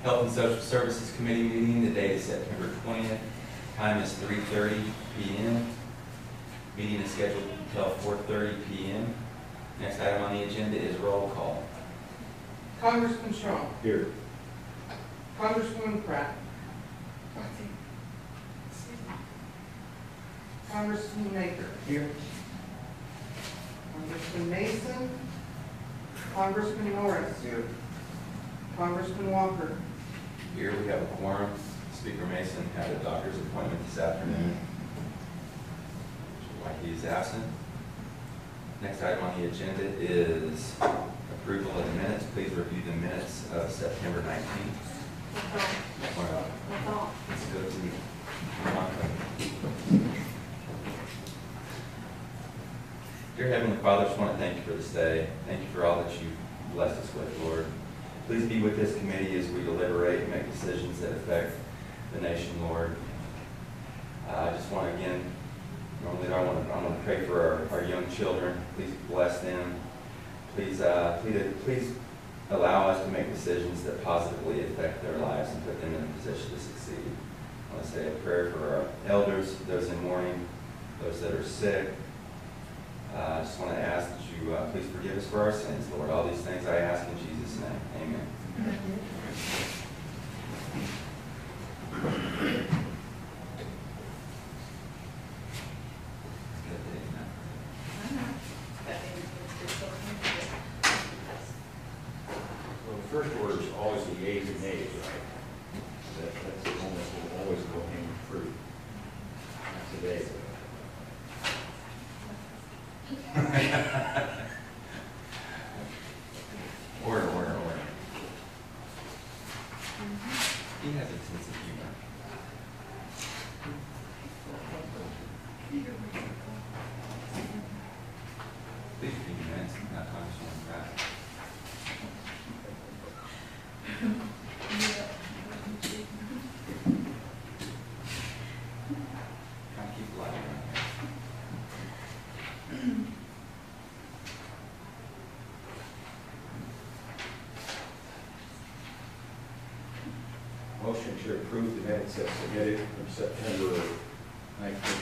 Health and Social Services Committee meeting. The date is September 20th. Time is 3:30 p.m. Meeting is scheduled until 4:30 p.m. Next item on the agenda is roll call. Congressman Shaw. Here. Congresswoman Pratt. Congressman Maker. Here. Congressman Mason. Congressman Norris. Here. Congressman Walker. Here we have a quorum. Speaker Mason had a doctor's appointment this afternoon, which is why he is absent. Next item on the agenda is approval of the minutes. Please review the minutes of September 19th. Let's go to Monica. Dear Heavenly Father, I just want to thank you for this day. Thank you for all that you've blessed us with, Lord. Please be with this committee as we deliberate and make decisions that affect the nation, Lord. I just want to, again, normally I want to pray for our young children. Please bless them. Please allow us to make decisions that positively affect their lives and put them in a position to succeed. I want to say a prayer for our elders, those in mourning, those that are sick. I just want to ask that you please forgive us for our sins, Lord. All these things I ask in Jesus' name. Amen. Well, the first order is always the yeas and nays, right? That's the one that will always go hanging fruit. Not today. Order. He has a sense of humor. Please be minutes, not Congresswoman Pratt. Trying to keep the light around here. Motion to approve the minutes as submitted from September 19th.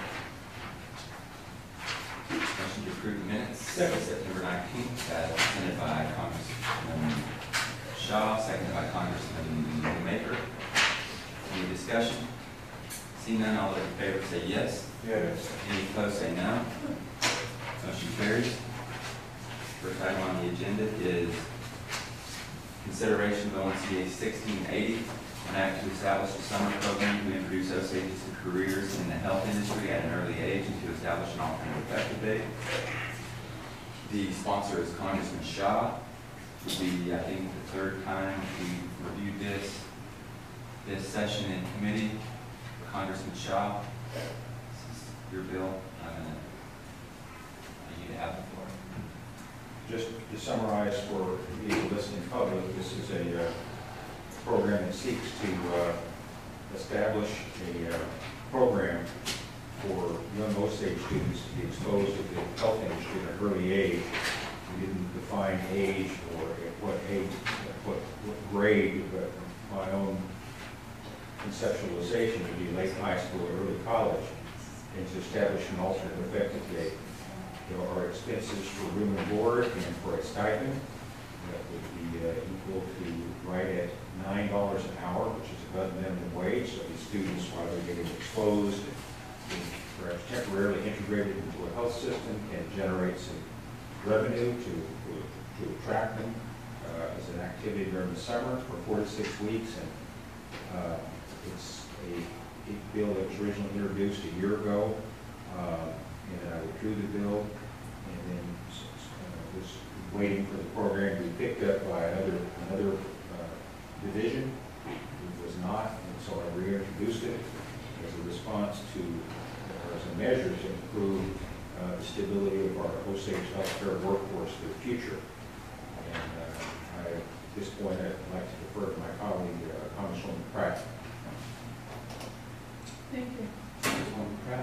Motion to approve the minutes. Second. September 19th, presented by Congressman Shaw, seconded by Congressman Maker. Any discussion? Seeing none, all those in favor say yes. Yes. Any opposed say no. Motion carries. First item on the agenda is consideration of ONCA 1680, an act to establish a summer program to introduce Osages to careers in the health industry at an early age and to establish an alternate effective date. The sponsor is Congressman Shaw. This will be, I think, the third time we reviewed this session in committee. Congressman Shaw, this is your bill. I'm going to allow you to have the floor. Just to summarize for the listening public, this is a program that seeks to establish a program for young Osage students to be exposed to the health industry at an early age. We didn't define age or at what age, what grade, but my own conceptualization would be late high school or early college, and to establish an alternate effective date. There are expenses for room and board and for a stipend that would be equal to right at $9 an hour, which is above minimum wage. So these students, while they're getting exposed and perhaps temporarily integrated into a health system, can generate some revenue to attract them as an activity during the summer for 4 to 6 weeks. And it's a bill that was originally introduced a year ago. And I withdrew the bill, and then was waiting for the program to be picked up by another division. It was not, and so I reintroduced it as a response to, or as a measure to improve the stability of our Osage healthcare workforce for the future. And at this point, I'd like to defer to my colleague, Congresswoman Pratt. Thank you. Congresswoman Pratt.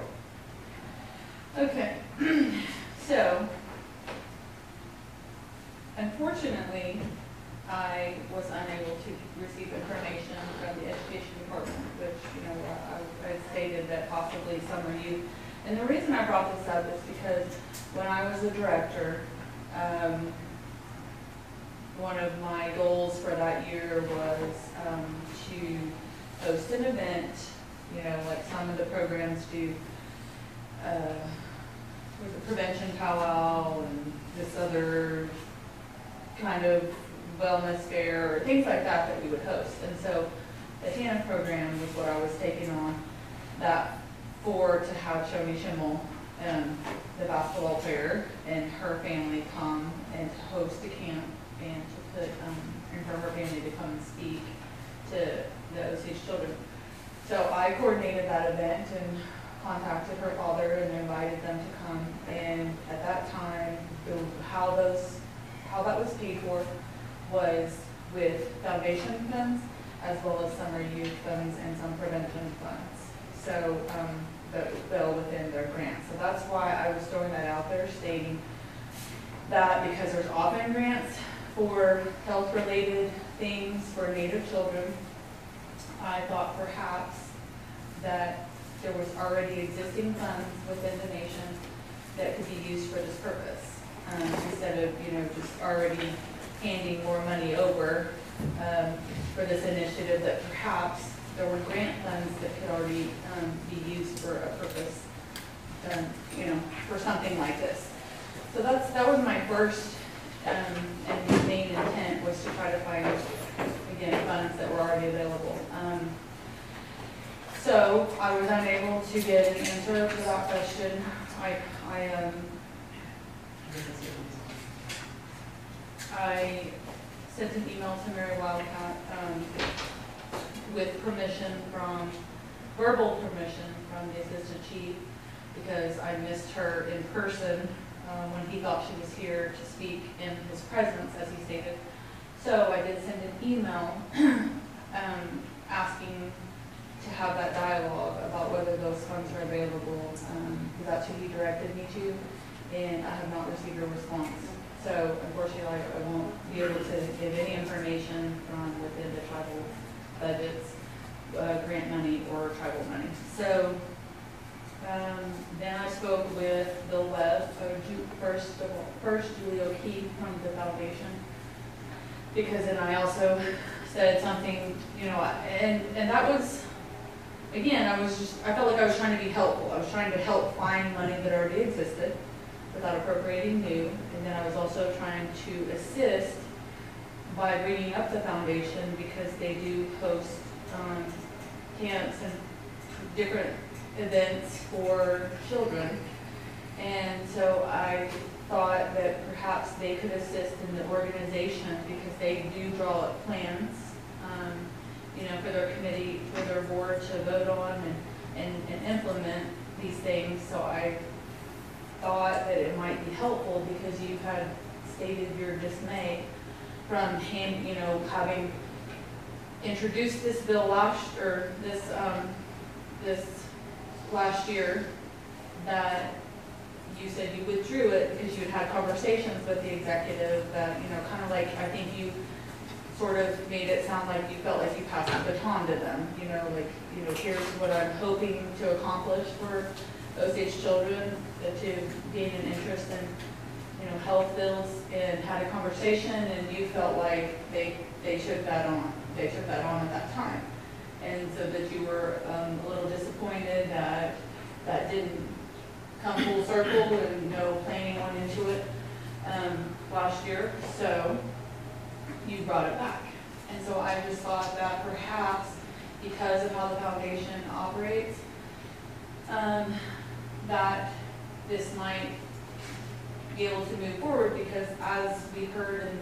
Okay, so unfortunately, I was unable to receive information from the education department, which, you know, I stated that possibly summer youth. And the reason I brought this up is because when I was a director, one of my goals for that year was to host an event, you know, like some of the programs do, with the prevention powwow and this other kind of wellness fair or things like that that we would host. And so the TANF program was what I was taking on that for to have Shoni Schimmel, the basketball player, and her family come and to host a camp and to put, and for her family to come and speak to the Osage children. So I coordinated that event and contacted her father and invited them to come. And at that time, how that was paid for was with foundation funds as well as summer youth funds and some prevention funds. So that fell within their grant. So that's why I was throwing that out there, stating that because there's often grants for health-related things for Native children, I thought perhaps that there was already existing funds within the nation that could be used for this purpose, instead of, you know, just already handing more money over for this initiative, that perhaps there were grant funds that could already be used for a purpose, you know, for something like this. So that was my first and main intent, was to try to find, again, funds that were already available. So I was unable to get an answer to that question. I sent an email to Mary Wildcat with permission verbal permission from the assistant chief, because I missed her in person when he thought she was here to speak in his presence, as he stated. So I did send an email asking to have that dialogue about whether those funds are available, because that's who he directed me to, and I have not received a response. So unfortunately, I won't be able to give any information from within the tribal budgets, grant money or tribal money. So then I spoke with Bill Webb, first Julie O'Keefe from the foundation, because then I also said something, you know, and that was, again, I felt like I was trying to be helpful. I was trying to help find money that already existed without appropriating new. And then I was also trying to assist by bringing up the foundation, because they do host camps and different events for children. And so I thought that perhaps they could assist in the organization, because they do draw up plans, you know, for their committee, for their board to vote on and implement these things. So I thought that it might be helpful, because you had stated your dismay from you know, having introduced this bill this last year, that you said you withdrew it because you had conversations with the executive, that, you know, kind of like, I think you sort of made it sound like you felt like you passed the baton to them, you know, like, you know, here's what I'm hoping to accomplish for Osage children, to gain an interest in, you know, health bills, and had a conversation, and you felt like they took that on. They took that on at that time. And so that you were a little disappointed that that didn't come full circle and no planning went into it last year. So you brought it back. And so I just thought that perhaps because of how the foundation operates, that this might be able to move forward, because as we heard in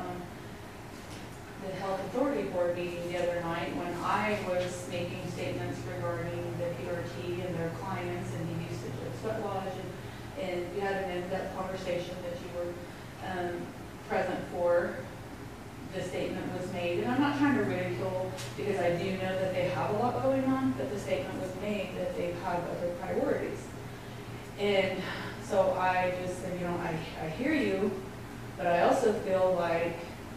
the Health Authority Board meeting the other night, when I was making statements regarding the PRT and their clients and the usage of sweat lodge, and we had an in-depth conversation that you were present for, the statement was made. And I'm not trying to ridicule, because I do know that they have a lot going on, but the statement was made that they have other priorities. And so I just said, you know, I hear you, but I also feel like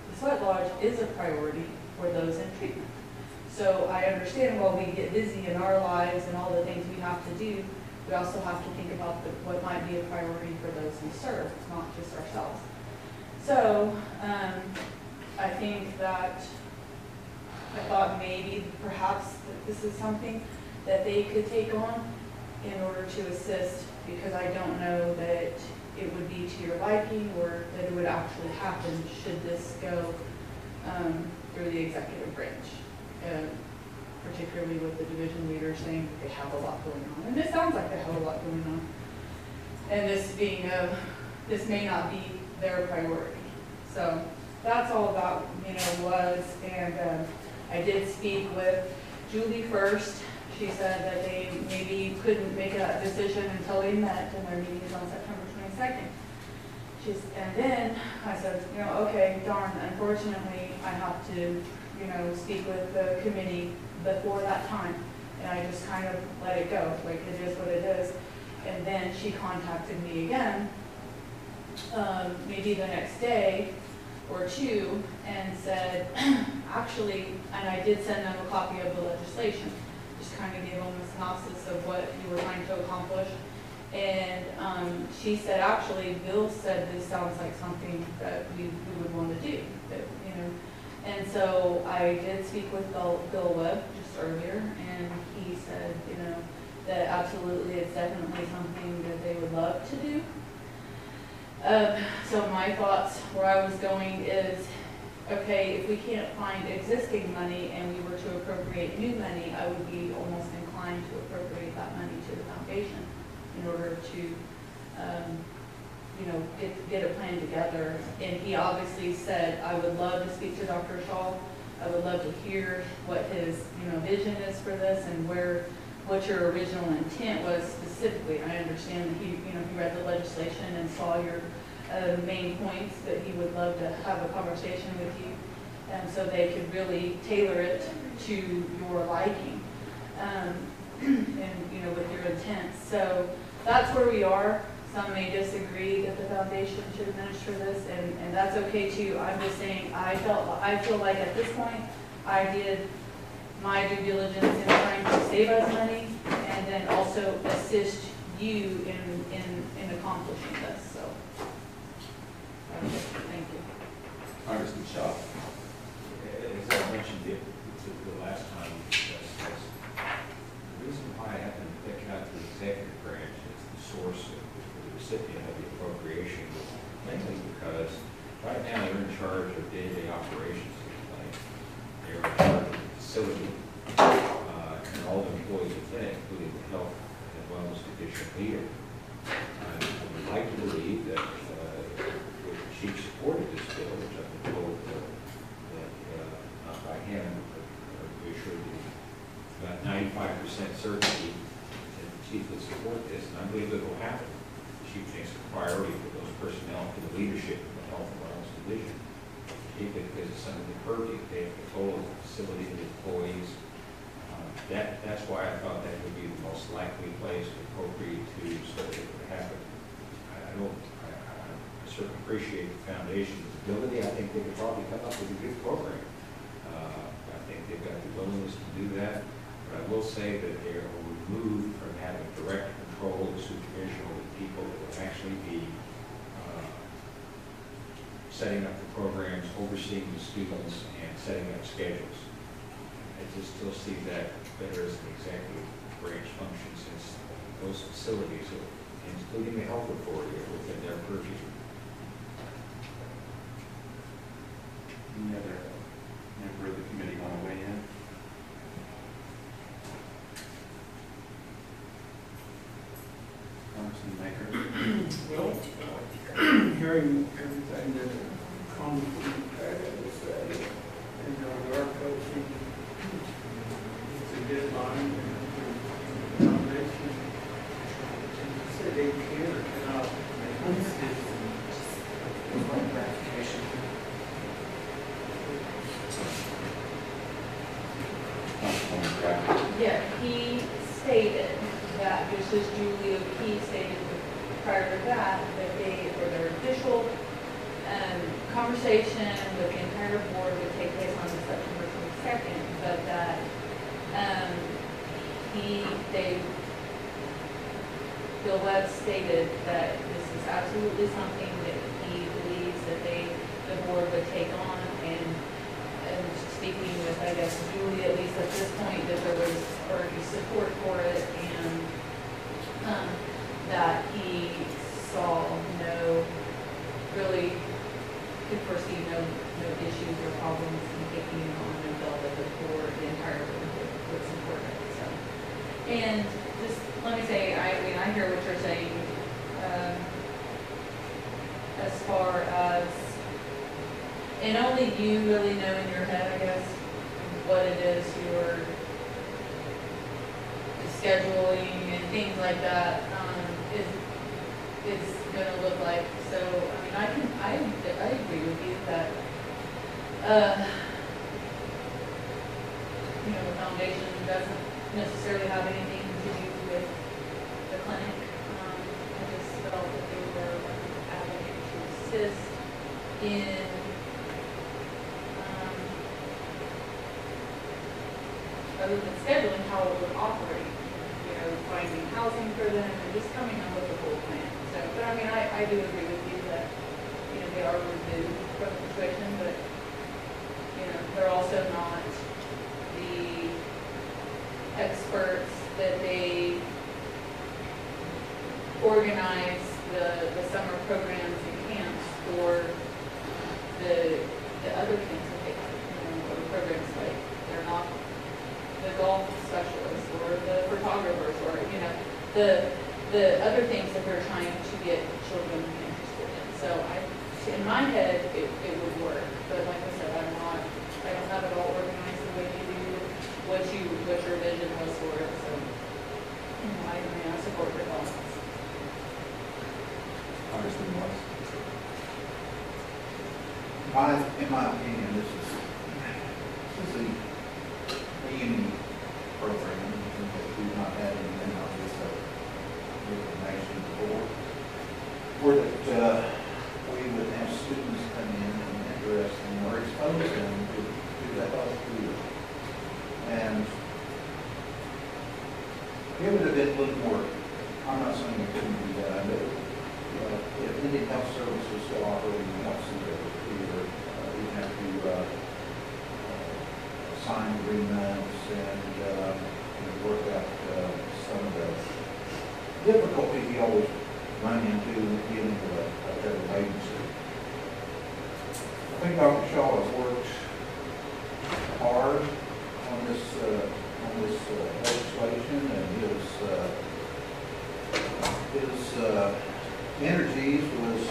the sweat lodge is a priority for those in treatment. So I understand while we get busy in our lives and all the things we have to do, we also have to think about what might be a priority for those we serve, not just ourselves. So I think that I thought maybe perhaps that this is something that they could take on in order to assist, because I don't know that it would be to your liking or that it would actually happen should this go through the executive branch. Particularly with the division leader saying that they have a lot going on. And it sounds like they have a lot going on. And this being this may not be their priority. So that's all about, was. And I did speak with Julie first. She said that they maybe couldn't make a decision until they met, and their meeting is on September 22nd. And then I said, okay, darn, unfortunately, I have to, speak with the committee before that time. And I just kind of let it go, like it is what it is. And then she contacted me again, maybe the next day or two, and said, actually, and I did send them a copy of the legislation, just kind of gave them a synopsis of what you were trying to accomplish. And she said, actually, Bill said this sounds like something that we would want to do, that, And so I did speak with Bill Webb just earlier, and he said, that absolutely it's definitely something that they would love to do. So my thoughts where I was going is, okay, if we can't find existing money and we were to appropriate new money, I would be almost inclined to appropriate that money to the foundation in order to, get a plan together. And he obviously said, I would love to speak to Dr. Shaw. I would love to hear what his, vision is for this and what your original intent was specifically. I understand that he read the legislation and saw your main points, that he would love to have a conversation with you, and so they could really tailor it to your liking, and with your intent. So that's where we are. Some may disagree that the foundation should administer this, and that's okay too. I'm just saying I feel like at this point I did my due diligence in trying to save us money and then also assist you in accomplishing this. So thank you. Congressman Shaw. As I mentioned the last time we discussed this, the reason why I happen to pick out the executive branch as the source of the recipient of the appropriation was mainly because right now they're in charge of day-to-day operations of the clinic. They're in charge of the facility and all the employees within it, including the health and wellness division leader. I would like to believe that the chief supported this bill, which I've been told that not by him, but we assured you about 95% certainty that the chief would support this, and I believe it will happen. The chief thinks the priority for those personnel, for the leadership of the health and wellness division, because of some of the purview they have control of the facility, the employees. That's why I thought that would be the most likely place to appropriate to so that it would happen. I certainly appreciate the foundation's ability. I think they could probably come up with a good program. I think they've got the willingness to do that. But I will say that they are removed from having direct control and supervision over the people that will actually be setting up the programs, overseeing the students, and setting up schedules. I just still see that better as an executive branch function, since those facilities, including the health authority, are within their purview. Any other member of the committee want to weigh in? Congressman Maker. Well, hearing everything that Congressman Packard said, and our coaching, it's a deadline, and foundation, said they can or cannot make a decision. One gratification. Councilwoman Craft. Yeah, he stated that, just as Julie, he stated prior to that, that they, or their official conversation with the entire board would take place on September 22nd, but that, Bill Webb stated that this is absolutely something that he believes that the board would take on, and speaking with, I guess, Julie, at least at this point, that there was already support for it, and, that he saw could foresee no issues or problems in taking it on, and felt that the board, the entire board would support it, so. And just, let me say, I hear what you're saying, as far as, and only you really know in your head, I guess, what it is you're scheduling and things like that, is gonna look like. So, I agree with you that, the foundation doesn't necessarily have anything to do with the clinic. I just felt that they were advocating to assist in, other than scheduling, how it would operate, finding housing for them and just coming up with a full plan. So, but I do agree with you that, they are removed from the situation, but, they're also not the experts that they organize the summer programs and camps for the other things that they have, or programs like, they're not the golf specialists or the photographers or, the other things that they're trying to get children interested in. So in my head, it would work, but like I said, I don't have it all organized the way you do, what your vision was for it, so, I support your thoughts. Congressman Morris. In my opinion, this is a unique program that we've not had anything like this information before. Or that we would have students come in and interest them or expose them to that other field. And it would have been a little more, I'm not saying it couldn't be done, but if Indian Health Services still operating in health center here, we have to sign agreements and work out some of the difficulties you always run into dealing with a federal agency. I think Dr. Shaw has worked hard on this legislation, and his energies was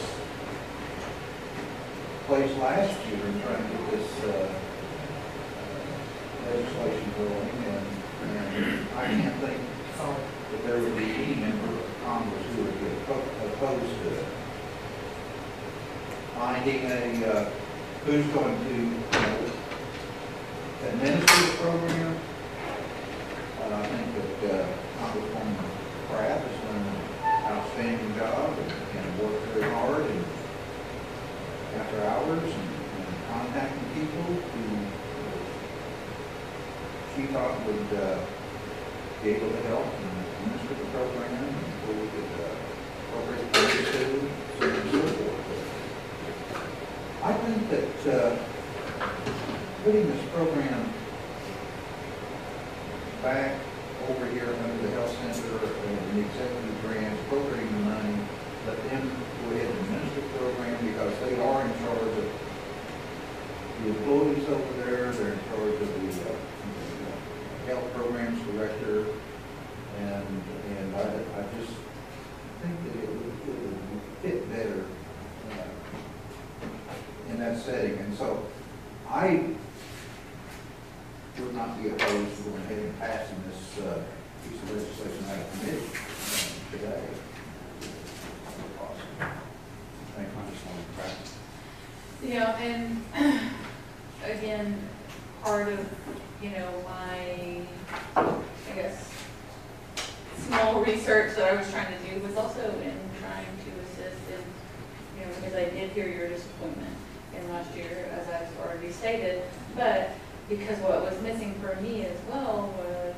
placed last year in trying to get this legislation going, and I can't think that there would be any member of Congress who would be opposed to it. Finding who's going to administer the program. I think that Congresswoman Pratt has done an outstanding job and worked very hard and after hours and contacting people who she thought would be able to help and administer the program and who we could appropriate funds to, so on and so forth. I think that putting this program back over here under the health center and the executive branch, appropriating the money, let them go ahead and administer the program because they are in charge of the employees over there. They're in charge of the health programs director, and I just think that it would fit better in that setting. And so I would not be opposed to going ahead and passing this piece of legislation out of committee today. Thank you. Yeah, and again, part of, my, I guess, small research that I was trying to do was also in trying to assist in, because I did hear your disappointment in last year, as I've already stated. But because what was missing for me as well was,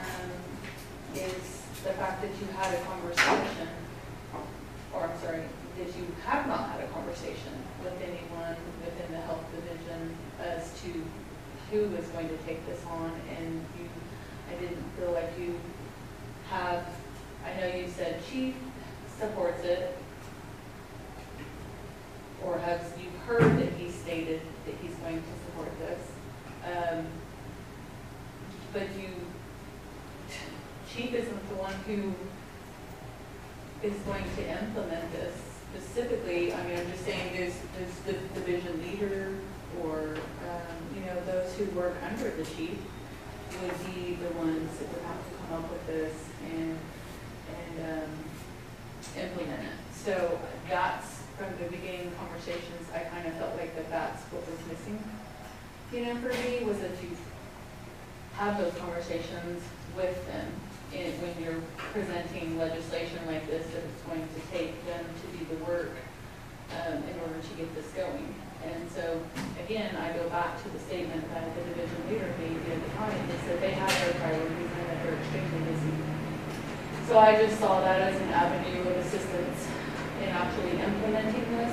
is the fact that you had a conversation, or I'm sorry, that you have not had a conversation with anyone within the health division as to who is going to take this on, and I didn't feel like you have, I know you said chief supports it, or have you heard that he stated that he's going to support this, but chief isn't the one who is going to implement this specifically. I mean, I'm just saying, does the division leader or, those who work under the chief would be the ones that would have to come up with this and implement it. So that's, from the beginning conversations, I kind of felt like that's what was missing. For me, was that you have those conversations with them. And when you're presenting legislation like this, that it's going to take them to do the work in order to get this going. And so, again, I go back to the statement that the division leader made the other time, is that they have their priorities and that they're extremely busy. So I just saw that as an avenue of assistance in actually implementing this.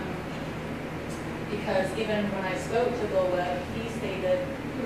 Because even when I spoke to Bill Webb, he stated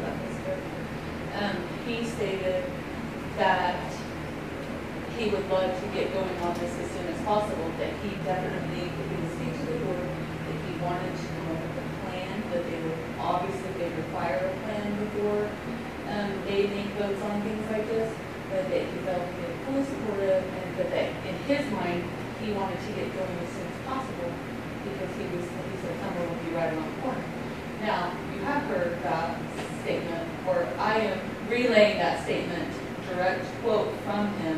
that he would love to get going on this as soon as possible, that he definitely, if he would speak to the board, that he wanted to come up with a plan, that they require a plan before they make votes on things like this, but that he felt he was fully supportive, and that in his mind, he wanted to get going as soon as possible, because he said summer will be right around the corner. Now, you have heard that statement, or I am relaying that statement, direct quote from him,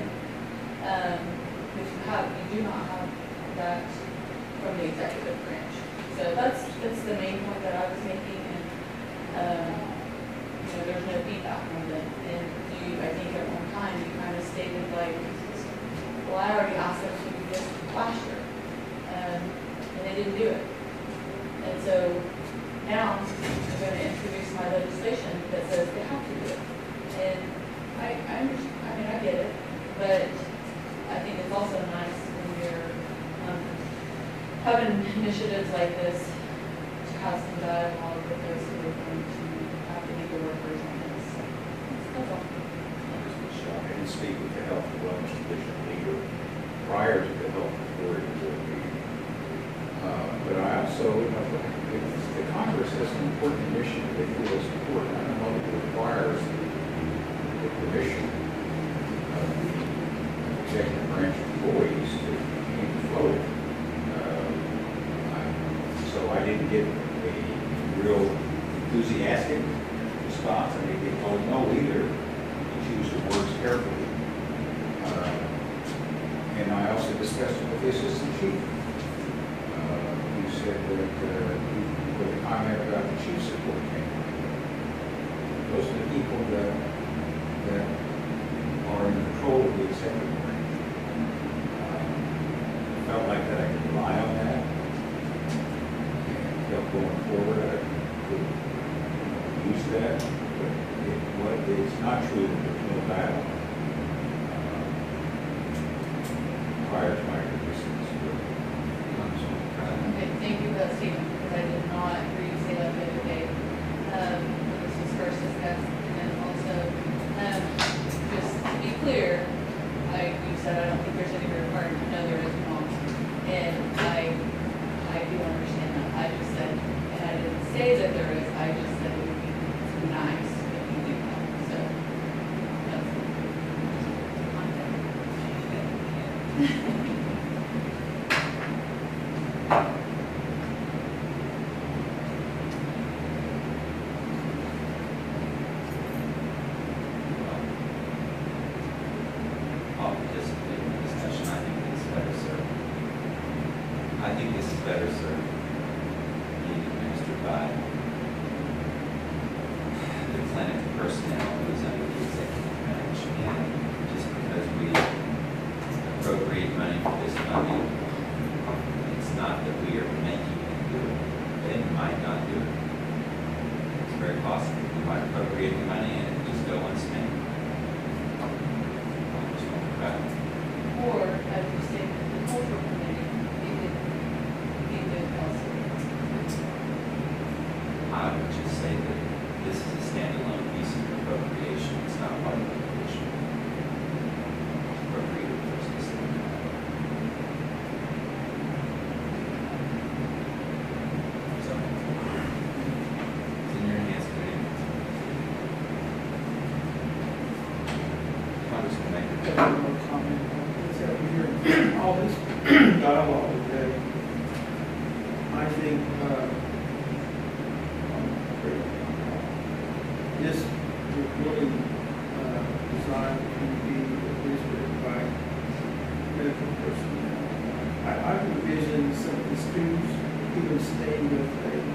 but you do not have that from the executive branch. So that's the main point that I was making, and there's no feedback from them. And I think at one time you kind of stated like, well, I already asked them to do this last year, and they didn't do it. And so now I'm going to introduce my legislation that says they have to do it. And I understand, I get it, but I think it's also nice when you're having initiatives like this to have some dialogue with those who are going to have to be the workers on this. That's all. I didn't speak with the Health and Wellness Division leader prior to the Health Authority board meeting. But I also, the Congress has an important initiative they feel is important. I don't know if it requires the permission of the executive branch employees to be floated. So I didn't get a real enthusiastic response. I mean, they told no either. You choose your words carefully. And I also discussed it with the assistant chief. Who said that with a comment about the chief support team. Those are the people that are in control of the executive branch. I felt like that I could rely on that. And felt going forward I could use that. But it's not true that there's no battle prior to my resistance. Okay, thank you for that statement, because I did not hear you say that the other day, when this was first discussed. And then also, just to be clear, you said I don't think there's any requirement. No, there is not. And I do understand that. I just said, and I didn't say that there is, I just said it would be nice if you do that. So, that's content. I'll participate in the discussion. I think this is better served being administered by the clinic personnel who is under the executive branch. And just because we appropriate money for this funding, it's not that we are making it good. In my might not do it. It's very possible. We might appropriate the money and it just go unspent. Just won't come back. Or, as you say, the cultural committee, you could also. I would just say that this is a standalone piece of appropriation. It's not part of the appropriation. Appropriated for specific. So, it's in your hands, committee. Congressman Maker. Got one more comment. It's that we hear all this dialogue today. I think, this was really designed to be administered by medical personnel. I envision some of the students even staying with a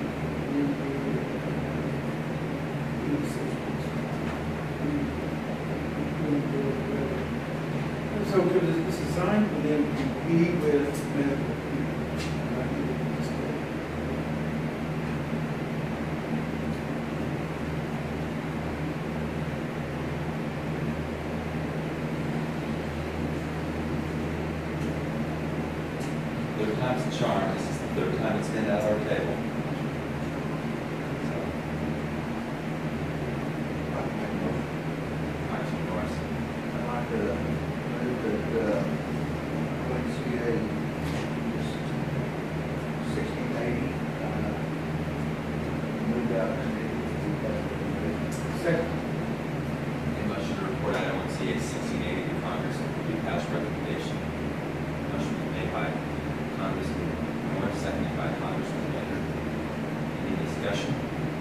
so because it's designed for them to be with medical people. And I think it's great. Third time's the charm. This is the third time it's been at our table. So, Congressman Norris. I'd like to move that, YMCA 1680, moved out and Second. A motion to report item 1CA 1680 to Congress with the passed recommendation. Motion was made by Congressman Norris, seconded by Congressman Maker. Any discussion?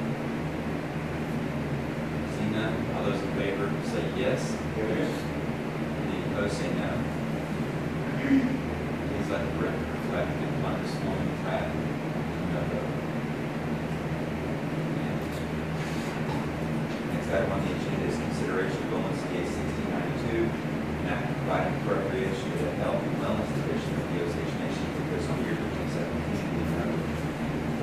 Seeing none, all those in favor say yes. Yes. Any opposed say no. Please let the record reflect that Congresswoman Pratt no vote. Next item on the agenda is consideration of ONCA 1692, an act providing appropriation to the Health and Wellness Division of the Osage Nation for fiscal year 2017,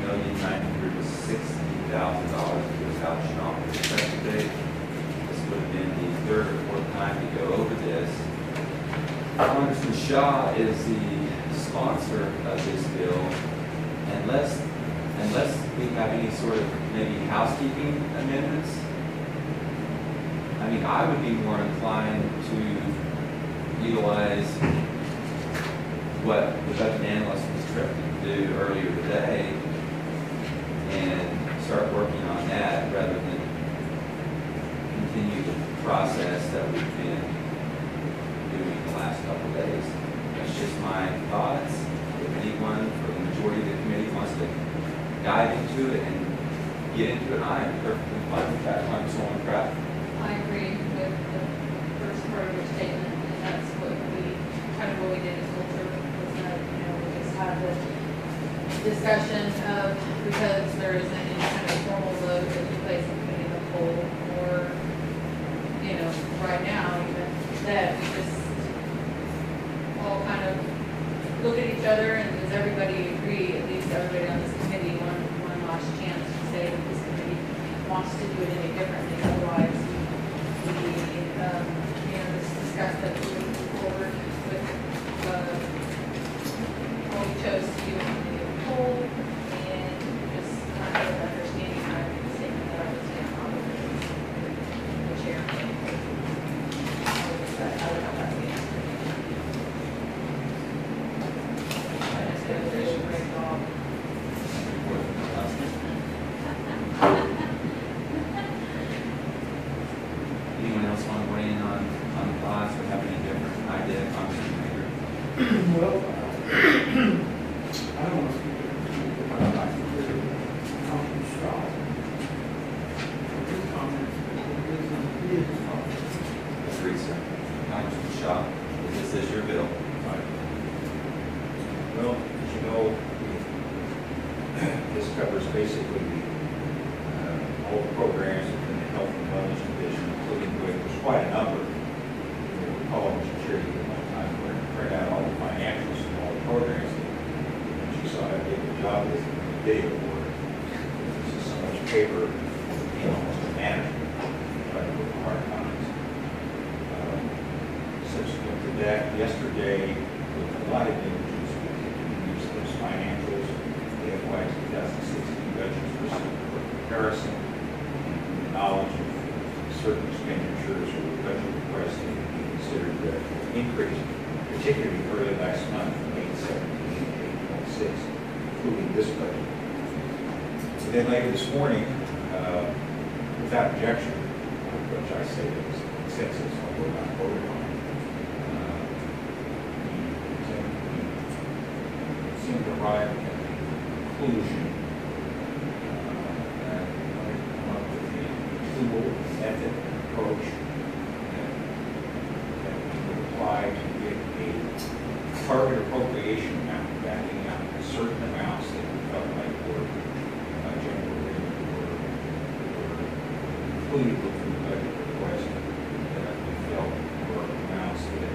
$14,960,000 to establish an office effective date. This would have been the third or fourth time to go over this. Congressman Shaw is the sponsor of this bill. Unless we have any sort of maybe housekeeping amendments, I mean, I would be more inclined to utilize what the budget analyst was trying to do earlier today and start working on that rather than continue the process that we've been doing the last couple of days. That's just my thoughts. If anyone from the majority of the committee wants to dive into it and get into it, I am perfectly fine with that. Congresswoman Pratt. I agree with the first part of your statement, and that's what we did as culture, was that, we just had the discussion of, because there isn't any kind of formal vote that took place in committee of the whole, or, right now, even, that we just all kind of look at each other, and does everybody agree, at least everybody on this committee, one last chance to say that this committee wants to do it any differently, otherwise, just discuss that we would move forward with what we chose to do in the whole, and just kind of understanding how to the statement that I was saying on the chair. I would have that be. I just did a really great job. Anyone else want to weigh in on thoughts or have any different idea, Congressman Maker? Well, I don't want to speak to but I'd like to hear Congressman Shaw. His comments, his comments. Agreed, sir. Congressman Shaw, this is your bill. Well, as you know, this covers basically all the programs within the Health and Wellness Division, including, there's quite a number. We call them, Mr. Chair, at one time, we're going to print out all the financials and all the programs. And she saw how big the job is in the data board. management, trying to work hard times. Subsequent to that, yesterday, with a lot of images, we use those financials, the FY 2016 budgets for comparison, and the knowledge of certain expenditures or budget requests that we considered increased, particularly early last month from 817 to 8.6, including this budget. And then later this morning, without objection, which I say is consensus, although not voted on, we seem to arrive at the conclusion that we come up with the tool, method, approach that we would apply to get a target appropriation amount, backing out certain amounts that we felt like were generally included within the budget request that we felt were amounts that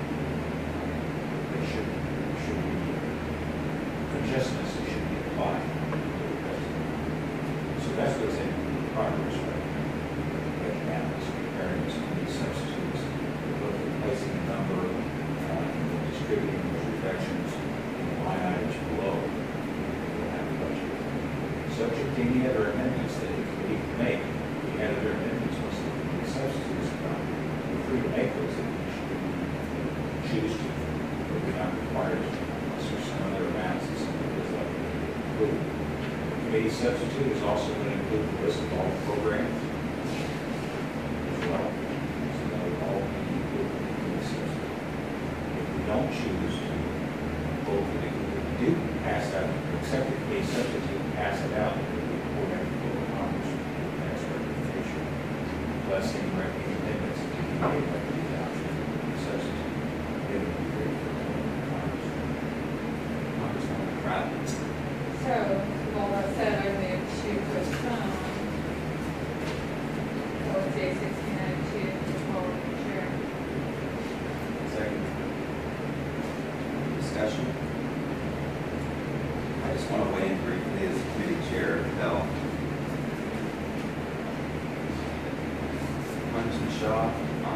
they should be adjustments that should be applied to the rest of it. So that's what's in progress right now. Budget analysis, comparing this to these substitutes, both replacing a number and distributing those reductions in the line items below. We'll have a budget. Subject to any other amendments that the committee can make. If we had other amendments, once the substitutes come, we're free to make those if we choose to, but we're not required to, unless there's some other amounts that somebody would like to include. The committee substitute is also going to include the list of all the programs as well. So that would all be included in the committee substitute. If we don't choose to vote for it, if we do pass out, accept the committee substitute and pass it out, we'll have to go to Congress with that recommendation, plus any amendments that can be made by the adoption of the substitute. It would be great for Congress. Congresswoman Pratt. So, with all that said, I move to postpone OSA 1692 to the following year. Second. Discussion? I just want to weigh in briefly as committee chair of health. Congressman Shaw,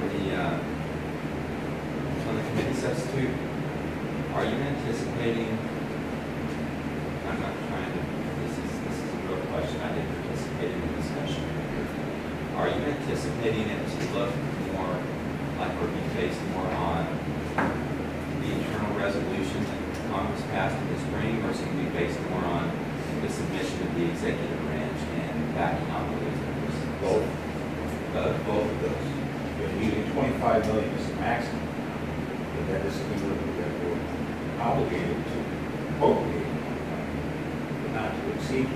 on the committee substitute, are you anticipating, I'm not trying to, this is a real question, I didn't participate in the discussion here. Are you anticipating it to look more like or be based more on the internal resolution that Congress passed in the spring, or is it going to be based more on the submission of the executive branch and backing on the numbers? Both. Both of those. If you're using 25 million as the maximum, then that doesn't mean that we're obligated to appropriate, but not to exceed.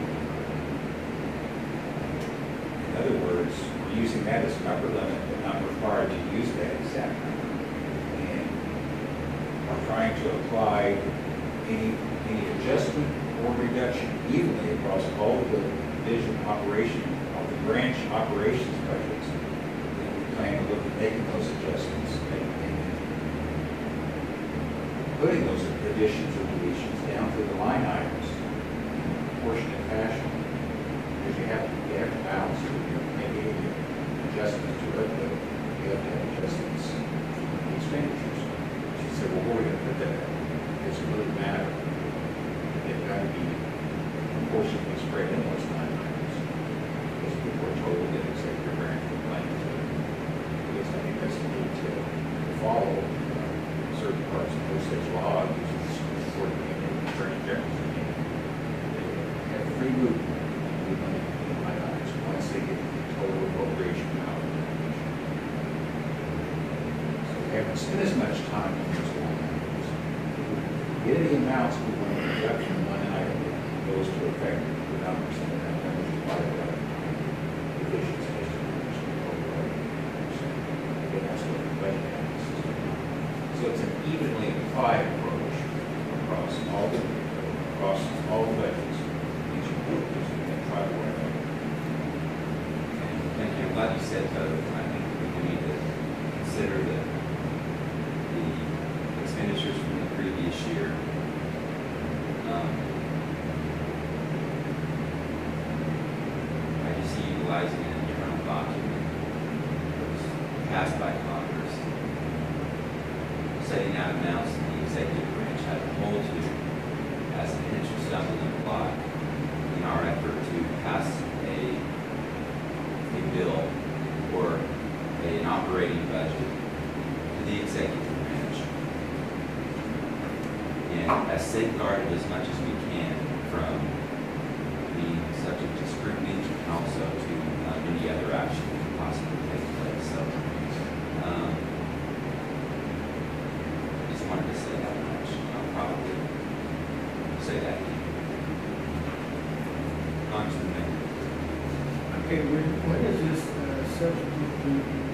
In other words, we're using that as an upper limit, but not required to use that exact number. And we're trying to apply any adjustment or reduction evenly across all of the division operation, of the branch operations budgets. And we plan to look at making those adjustments and putting those additions or deletions down through the line items in a proportionate fashion. Because you have to balance it. If you're making adjustments to revenue, you have to have adjustments to the expenditures. She said, well, where are we going to put that at? It doesn't really matter. They've got to be proportionately spread in those line items. Because people are told that executive branch would like to, because I think that's the need to follow certain parts of Osage law, using the Supreme Court opinion, the Attorney General's opinion. They have free movement in line items once they get total appropriation power. So we haven't spent as much time on those line items. Get any amounts we want to deduct from one item that goes to affect the numbers, and that numbers divided by divisions based on numbers. Again, that's what the budget analysis is doing. So it's an evenly applied approach across all the budgets, each of which we can try to work on. Thank you. I'm glad you said both. I think we need to consider the expenditures from the previous year. I just see utilizing an internal passed by Congress, setting out amounts that the executive branch had to hold to as an potential stumbling block in our effort to pass a bill or an operating budget to the executive branch. And as safeguarded as much as we can from being subject to scrutiny and also to any other action that could possibly take place. So, just wanted to say that much. I'll probably say that again. Congressman Mayor. Okay, when is this subject to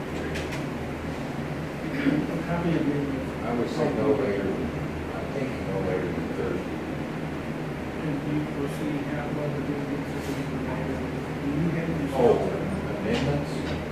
a copy of the? I would say no later, I'm thinking no later than Thursday. And do you foresee how long the meeting is going to be? Do you have any? Oh, amendments?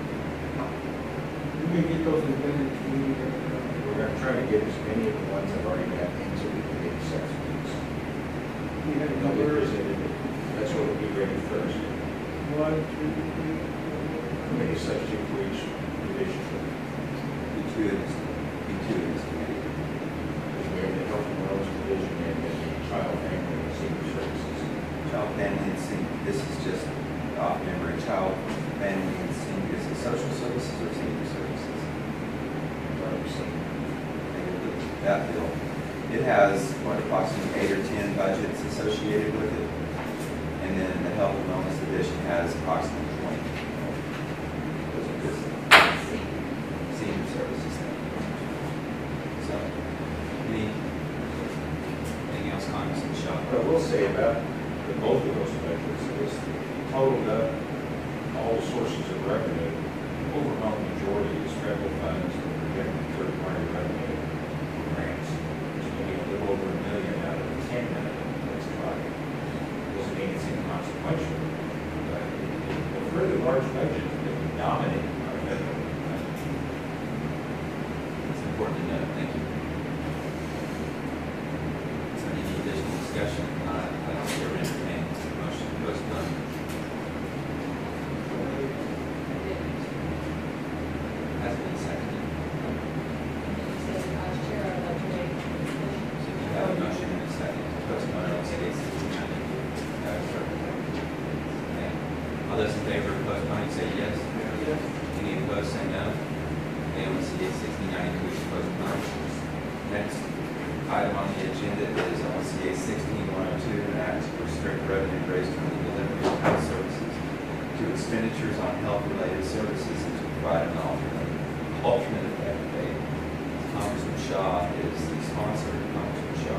We can get those amendments we need. We're gonna try to get as many of the ones that already got in so we can get substitutes. We have a They'll be number, presented, that's what will be ready first. 1, 2, 3, Committee substitute for each division. Be two in this committee. We have the Health and Wellness Division and the Child, Family, and Senior Services. Child, family, and senior, this is just off memory, child, family, and senior, is it social services or senior services? That bill, it has, what, approximately 8 or 10 budgets associated with it. And then the Health and Wellness Division has approximately 20. Those are just senior services. So, anything else, Congressman Shaw? What I will say about both of those budgets is totaled up all sources of revenue, overwhelming majority is federal funds and projected third-party revenue grants. It's maybe a little over $1 million out of the $10 million that's provided. Doesn't mean it's inconsequential, but a fairly large budget that would dominate our federal budget. It's important to know. Thank you. Any additional discussion? I'd like to entertain a motion to postpone. Has been seconded. We have a motion and a second to postpone LCA 69. Okay. All those in favor of postponing say yes. Yes. Any opposed say no. LCA 6092 is postponed. Next item on the agenda is LCA 16102, an act to restrict revenue raised from the delivery of health services to expenditures on health-related services and to provide an alternate effective date. Congressman Shaw is the sponsor. Congressman Shaw.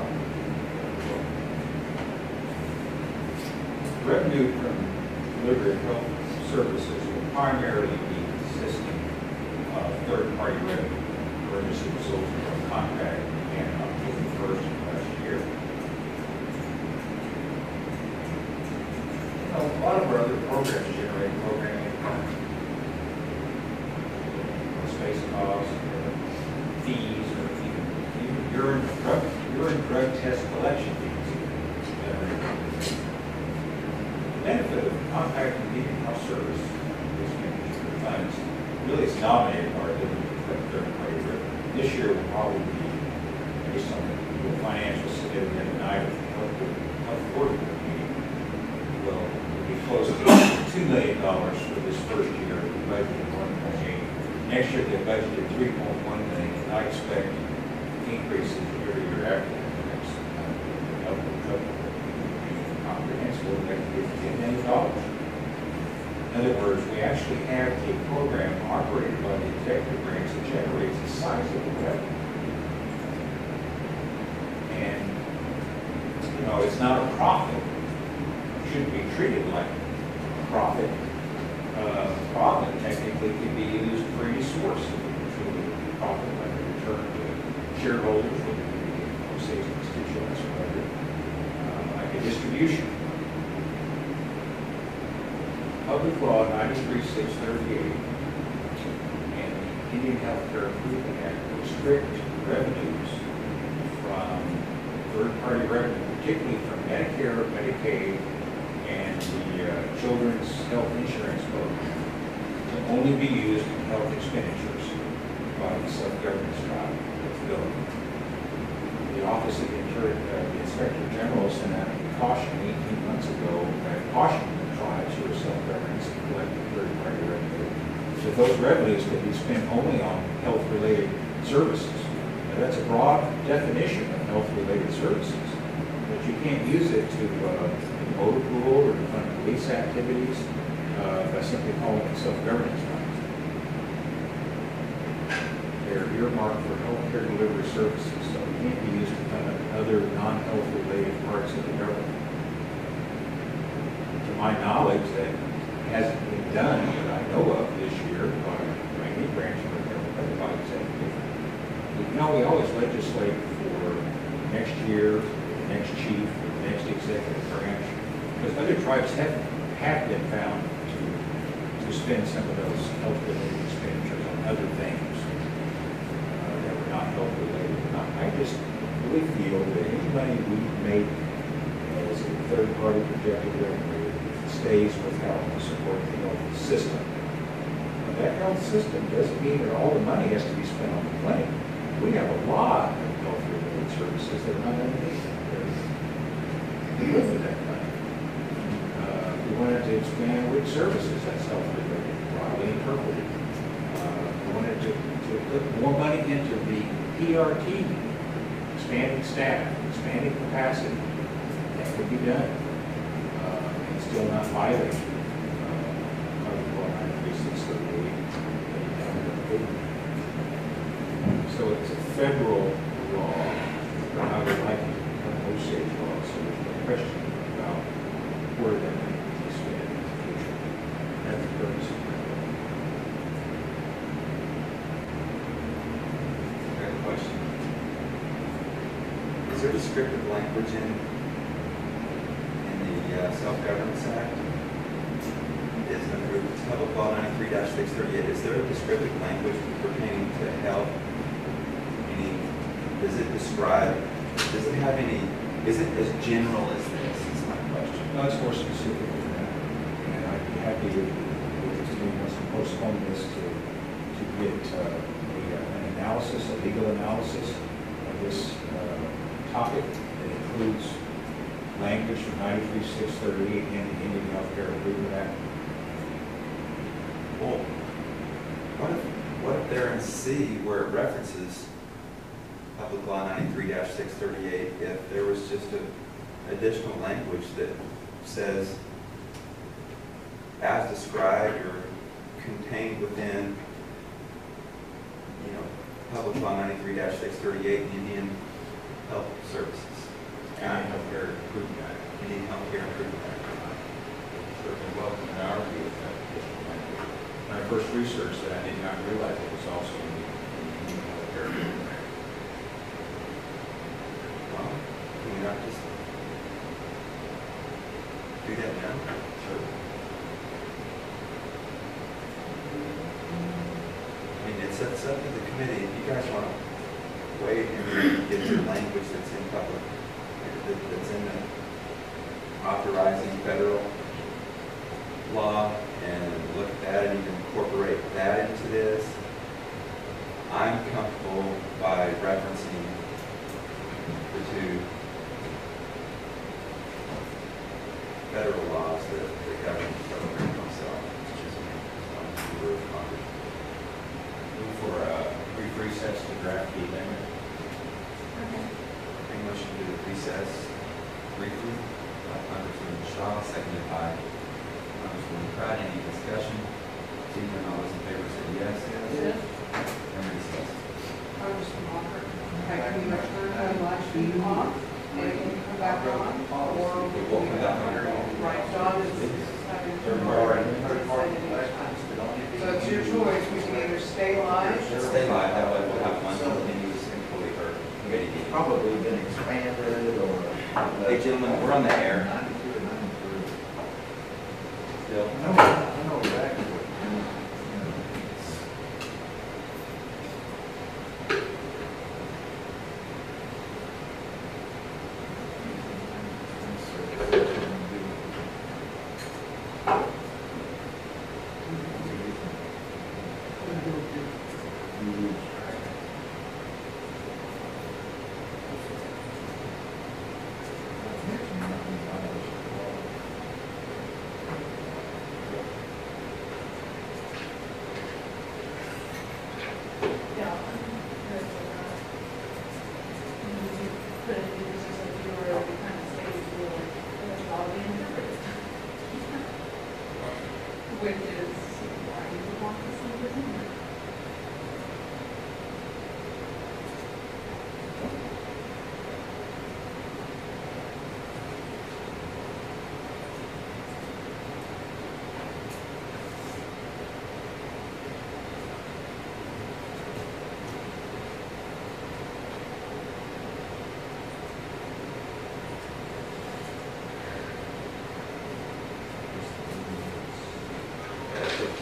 Revenue from delivery of health services will primarily be consisting of third-party revenue, or as a result of a contract began on October 1st of last year. A lot of our other programs generate program income. Space costs, fees, or even urine drug test collection fees. The benefit of compact and medium health service expenditure funds really is dominated by our ability to collect third-party revenue. This year will probably be, based on the financial submitted the other night of the health board meeting, will be close to $2 million for this first year. We budgeted 1.8. Next year they budgeted 3.1 million, and I expect increases every year after that. Next comprehensive, we're going to get $10 million. In other words, we actually have a program operated by the executive branch that generates a sizable revenue. And, you know, it's not a profit. It shouldn't be treated like a profit. Profit technically can be used for any source of profit, like a return to shareholders, whether it be safety constituents, or whether like a distribution. Public Law 93-638 and the Indian Healthcare Improvement Act restrict revenues from third-party revenue, particularly from Medicare, Medicaid, and the Children's Health Insurance Program, to only be used in health expenditures. by the self-governance tribe. The Office of the Inspector General sent out a caution 18 months ago, cautioning the tribes who are self-governing and collecting third-party revenue, that those revenues can be spent only on health-related services. Now, that's a broad definition of health-related services, but you can't use it to motor pool or to fund police activities by simply calling it self-governance funds. They're earmarked for healthcare delivery services, so it can't be used to fund other non-health related parts of the government. To my knowledge, that hasn't been done that I know of this year by any branch of the government. Everybody's acting different. You know, we always legislate for next year, the next chief, the next executive branch, because other tribes have been found to spend some of those health-related expenditures on other things that were not health-related. I just really feel that any money we make as a third-party projected revenue stays with health to support the health system. But that health system doesn't mean that all the money has to be spent on the clinic. We have a lot of health-related services that are not underneath that. We live with that money. We wanted to expand which services that's health-related, broadly interpreted. We wanted to put more money into the PRT, expanding staff, expanding capacity. That could be done. And still not violate Article 93638. So it's a federal law, but I would like it to become Osage law, so there's no question about where that money can be spent in the future. That's the purpose of my bill. I have a question. Is there descriptive language in the Self-Governance Act? Is under Public Law 93-638, is there a descriptive language pertaining to health? Meaning, does it describe, does it have any, is it as general as this, is my question? No, it's more specific than that. And I'd be happy if the team wants to postpone this to get an analysis, a legal analysis of this topic that includes language from 93-638 and the Indian Healthcare Improvement Act. Well, what if they're in C where it references Public Law 93-638, if there was just an additional language that says, as described or contained within, Public Law 93-638, Indian Health Services, Indian Healthcare Improvement Act. Indian Healthcare Improvement Act. Certainly welcome in our view of that additional language. When I first researched that, I did not realize it was also in the Indian Healthcare Improvement Act. Well, can we not just do that now? Sure. I mean, it's up to the committee. If you guys want to wait and get the language that's in public, that's in the authorizing federal law, and look at that and even incorporate that into this, I'm comfortable by referencing the two federal laws that govern the program itself, which is the rule of Congress. Move for a brief recess to draft the amendment. Make a motion to recess briefly by Congressman Shaw, seconded by Congresswoman Pratt. Any discussion? Seeing none, all those in favor say yes. Yes. And recess. Congressman Walker, okay, can you return the last meeting off and come back on? Or We will come back on. Right, John is having. So it's your choice, we can either stay live. Stay live, that way we'll have one continuous employee or committee meeting. Probably been expanded or. Hey gentlemen, we're on the air 92 or 93. still. I know exactly what.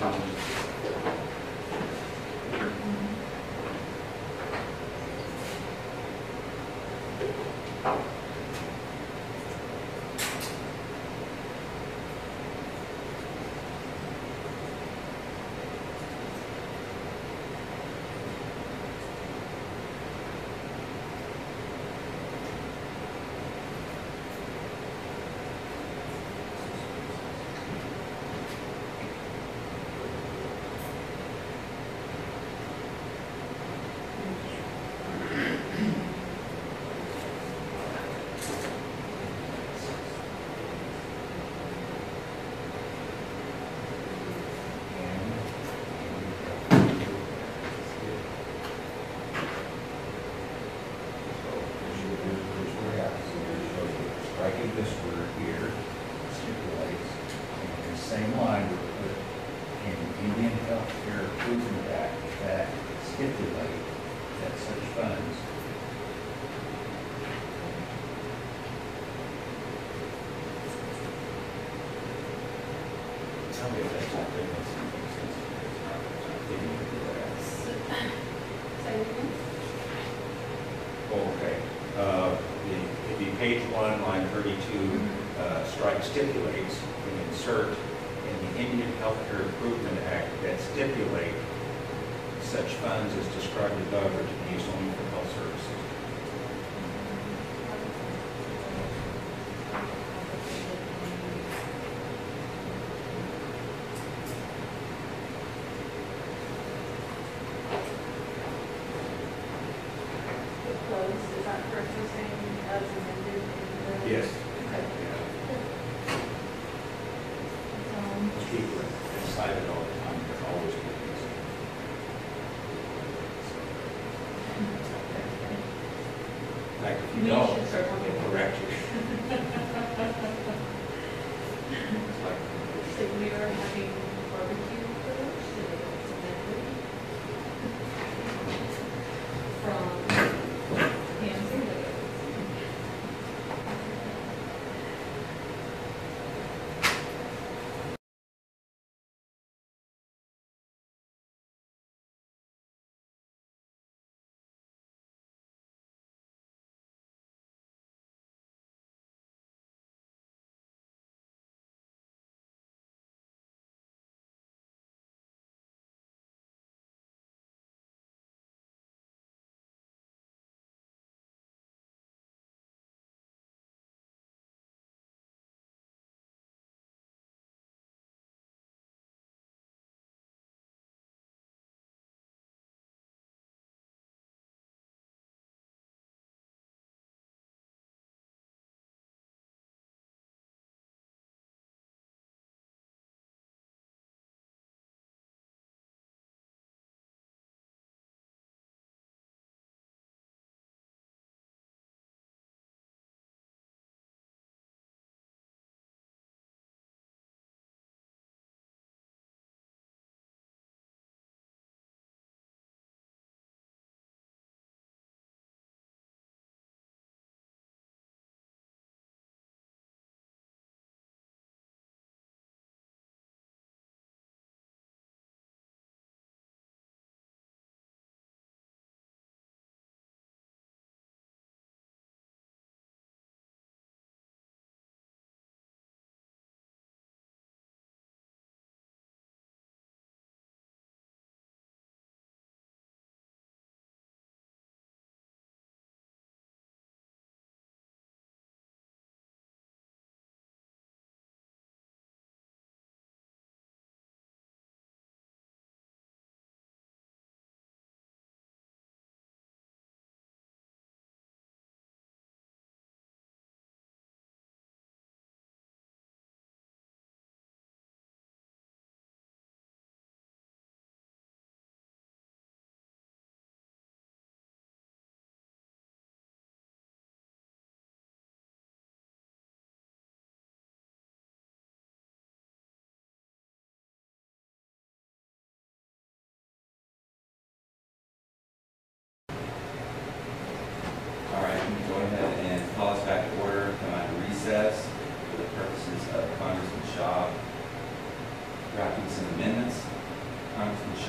Striking this word here, stipulates, in the same line, we put in the Indian Health Care Improvement Act that stipulate that such funds tell me if that's not making sense. Say it again? Okay, it'd be page 1, line 32, strike stipulates, and insert in the Indian Healthcare Improvement Act that stipulate such funds as described above are to be used only for health services. The close, is that correctly saying as amended in the? Yes. Okay. Keep it cited all the time, there's always good reason. In fact, if you We don't, should start talking it'll about correct that. you. It's like- So we are having barbecue for lunch today, it's amended from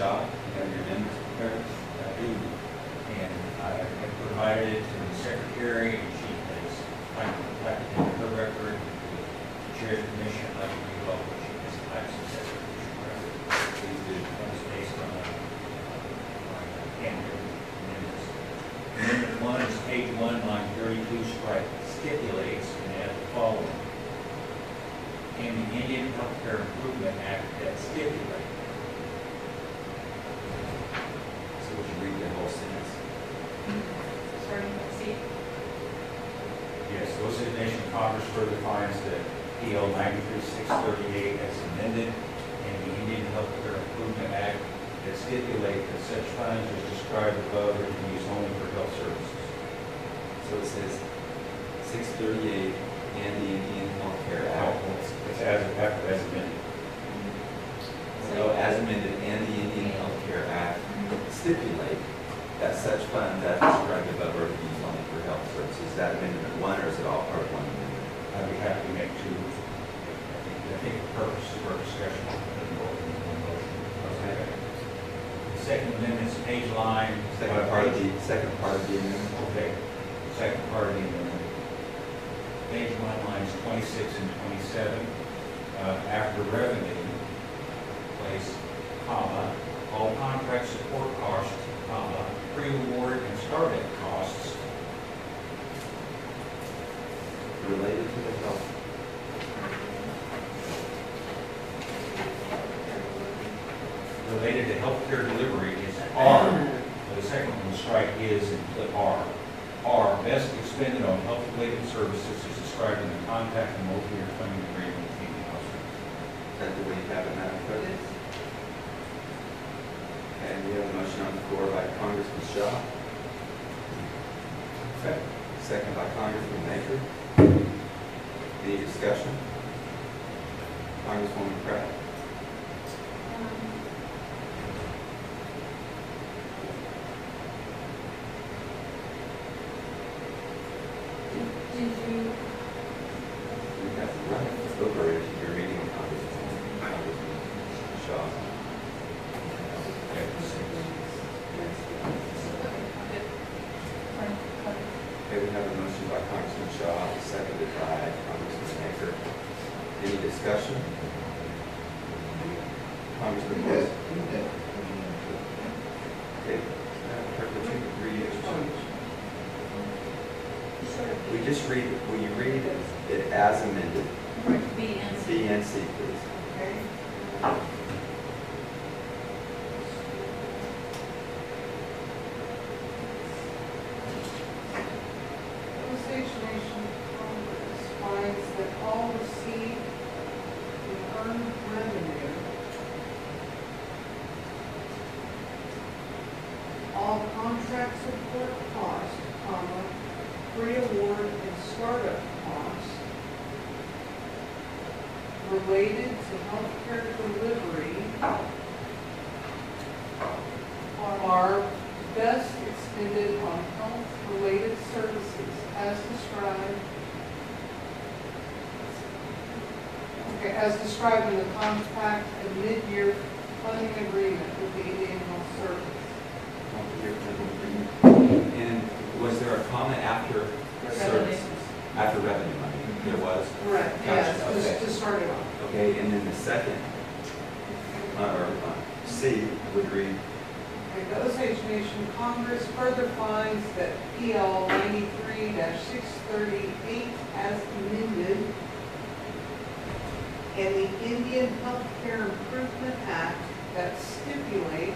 Shaw, you have your amendments prepared? I do, and I have provided it to the secretary, and she has typed it into her record. The chair of the commission, I'd like to read off what she has typed in that commission record. Please do. That was based on my handwritten amendments. Amendment 1 is page 1, line 32, strike stipulates, and add the following. And the Indian Healthcare Improvement Act that stipulate. So would you read the whole sentence? Starting with C. Yes, solicitation of Congress further finds that PL 93-638 as amended and the Indian Healthcare Improvement Act that stipulate that such funds as described above are to be used only for health services. So it says 638 and the Indian Healthcare Act. It's as amended. So as amended and the Indian Healthcare Act stipulate that such funds as described above are to be used only for health services. Is that amendment 1 or is it all part of one amendment? I'd be happy to make two. I think the purpose is for discussion. Okay. The second amendment is page line. Second part of the amendment. Okay, second part of the amendment. Page 1, lines 26 and 27. After revenue, place, comma, all contract support costs, comma, pre-award and startup costs Related to the health. related to healthcare delivery is R. The second one, strike is and put R. R, best expended on health-related services is described in the contract and multi-year funding agreement with Indian Health Services. Is that the way you have it, Madam Clerk? Okay, we have a motion on the floor by Congressman Shaw. Second by Congressman Maker. Any discussion? Congresswoman Pratt. Did you, We have to run it over if you're reading Congressman Shaw. Okay, we have a motion by Congressman Shaw, seconded by Congressman Maker. Any discussion? Congressman West. Okay, Madam Clerk, would you read it? We just read, will you read it as amended? B and C. B and C, please. okay? Osage Nation Congress finds that all received and earned revenue, all contract support costs, comma, pre-award and startup costs related to healthcare delivery are best expended on health-related services as described, as described in the contract and mid-year funding agreement with the Indian Health Service. And was there a comment after services? After revenue money? There was? Correct, Gotcha, yes, okay. just to start it off. Okay, and then the second, C would read, Okay, the Osage Nation Congress further finds that PL 93-638 as amended and the Indian Healthcare Improvement Act that stipulate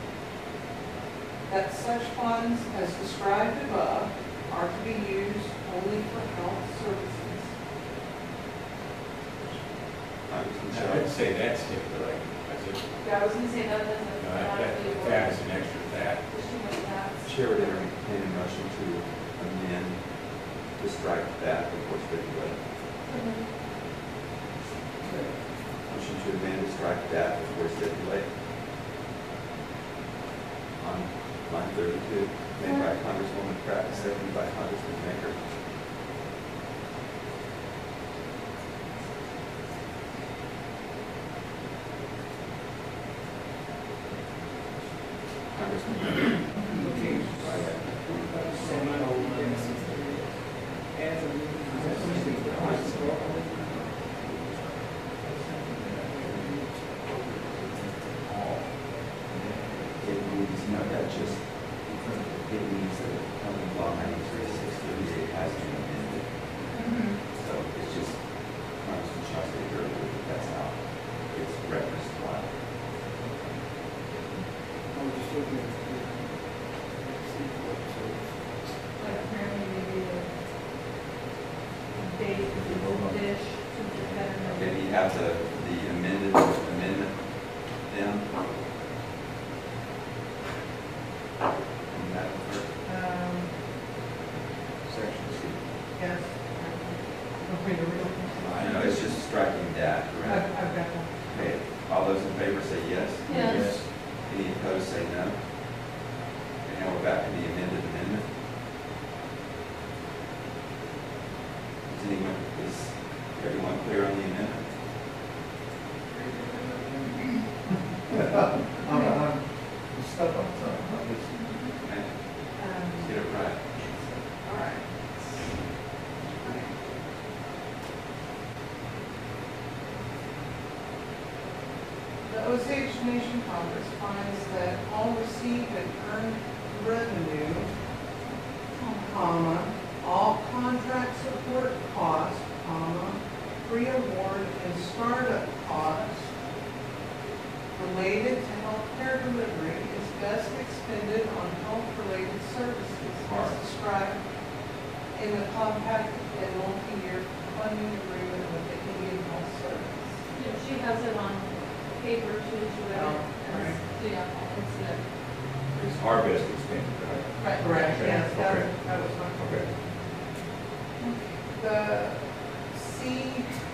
that such funds as described above are to be used only for health services. Congressman I would Shaw. say that's stipulated. Yeah, I was gonna say that doesn't. That is an extra that. There's too much that. Chair would entertain a motion to amend, to strike that before stipulated. Motion to amend to strike that before stipulated. On line 32, made by Congresswoman Pratt, seconded by Congressman Maker. Congressman Baker. Okay. As It means, no, that just, it means that Public Law 93-638 has been amended. So it's just, Congressman Shaw stated earlier that that's how it's referenced a lot. I was just looking at the Like apparently maybe the date of the dish, since it's better than. Maybe you have the amendment down. On that first. Section C. Yes. Okay, the real. I know, it's just striking that, correct? I've got one. Okay, all those in favor say yes? Yes. Any opposed say no? And now we're back to the amended amendment. Is everyone clear on the amendment? I'm stuck on something, I'm just. Okay, let's get it right. All right. The Osage Nation Congress finds that all received and earned revenue, comma, all contract support costs, comma, pre-award and startup costs related to healthcare delivery is best expended on health-related services as described in the compact and multi-year funding agreement with the Indian Health Service. Yeah, she has it on paper too, she read it. Oh, right. Yeah, it's, It's our best expense, right? right. Correct, yes, Okay. that was my. Okay. The C.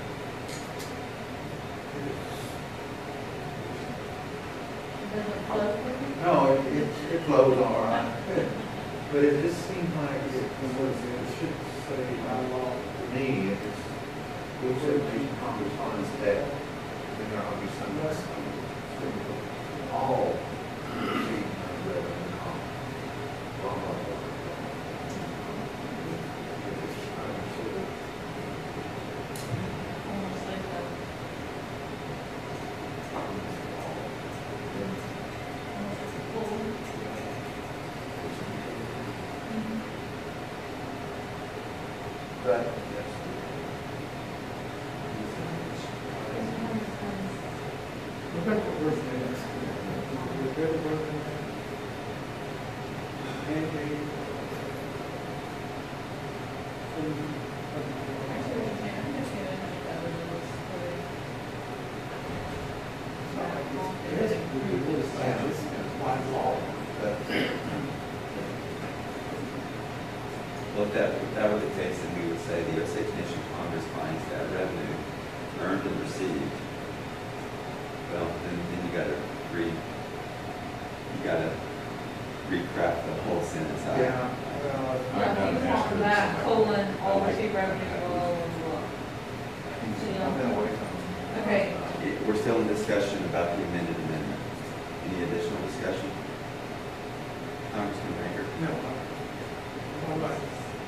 Does it flow with you? No, it flows all right. But it just seems like it should say by law to me, if it's, we should be Congress funds that, then there ought to be some, all received revenue costs. Blah, blah, blah. Almost like that. Almost like a full. But, Look at the version it is. The good version. And the. Actually, we can, I'm just gonna make that a little split. this is by law, but Well, if that were the case, then we would say the Osage Nation Congress finds that revenue earned and received. Well, then you gotta recraft the whole sentence out. yeah, well, Yeah, you want that, colon, all received revenue, blah, blah, blah. I've been away from it. Okay. We're still in discussion about the amended amendment. Any additional discussion? Congressman Baker? No. All right.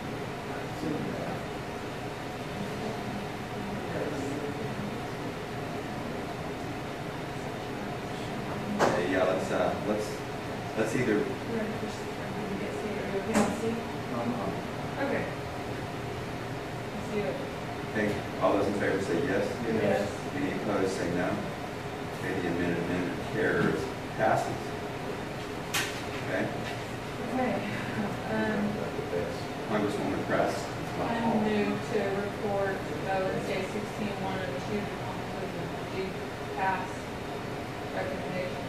Okay, yeah, let's either, We're gonna push the, are we gonna get C, are you okay on C? Okay. Let's do it. okay, all those in favor say yes? Yes. Any opposed, say no. Okay, the amended amendment carries, passes. Okay, Okay, Congresswoman Press. I move to report, say 16-1 and 2, the conclusion of due pass recommendation.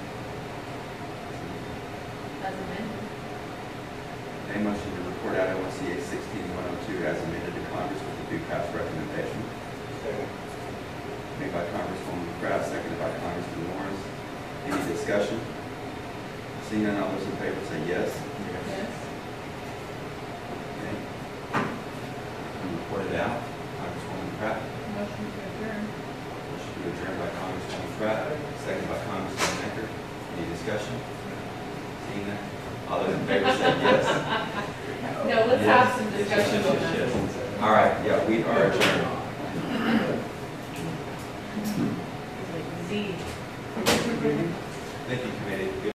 As amended. A motion to report out ONCA 16-102 as amended to Congress with the due pass recommendation. Made by Congresswoman Kraft, seconded by Congressman Lawrence. Any discussion? Seeing none, all those in favor say yes. Yes. Okay. And report it out, Congresswoman Pratt. Motion to adjourn. Motion to adjourn by Congresswoman Pratt, seconded by Congressman Baker. Any discussion? Tina? All those in favor say yes. No, let's Yes. have some discussion on that. Yes. All right, yeah, we are adjourned. Z. Thank you, committee.